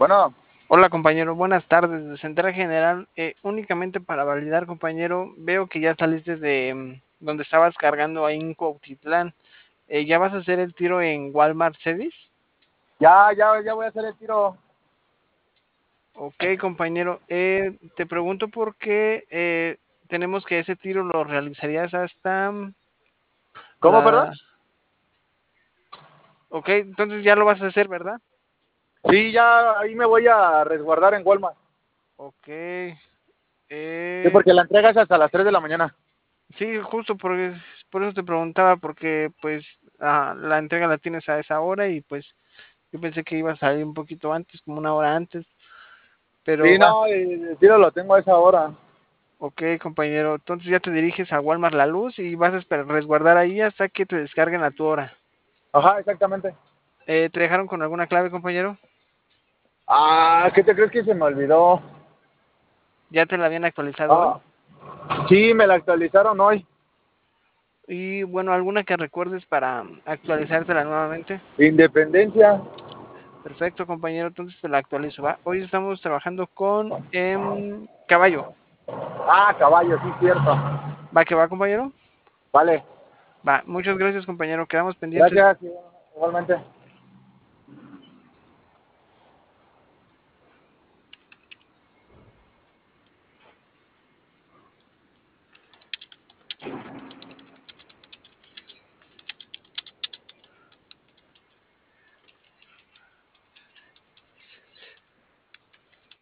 Bueno, Hola compañero, buenas tardes. De Central General, únicamente para validar compañero, veo que ya saliste de donde estabas cargando ahí en Cuautitlán. ¿Ya vas a hacer el tiro en Walmart Cedis? ya voy a hacer el tiro. Ok compañero, te pregunto por qué tenemos que ese tiro lo realizarías hasta ¿Cómo, perdón? la... Ok, entonces ya lo vas a hacer, ¿verdad? Sí, ya ahí me voy a resguardar en Walmart. Ok, Sí, porque la entrega es hasta las 3 de la mañana. sí, justo por eso te preguntaba, porque pues la entrega la tienes a esa hora y pues yo pensé que iba a salir un poquito antes, como una hora antes, pero Sí, va. no, el tiro lo tengo a esa hora. Ok, compañero, entonces ya te diriges a Walmart La Luz y vas a resguardar ahí hasta que te descarguen a tu hora. Ajá, exactamente. ¿Te dejaron con alguna clave, compañero? ¿Qué te crees que se me olvidó? ¿Ya te la habían actualizado hoy? Ah, sí, me la actualizaron hoy. Y bueno, ¿alguna que recuerdes para actualizártela nuevamente? Independencia. Perfecto, compañero, entonces te la actualizo, ¿va? Hoy estamos trabajando con Caballo. Caballo, sí, cierto. ¿Va que va, compañero? Vale, Va, muchas gracias, compañero. Quedamos pendientes. gracias, igualmente.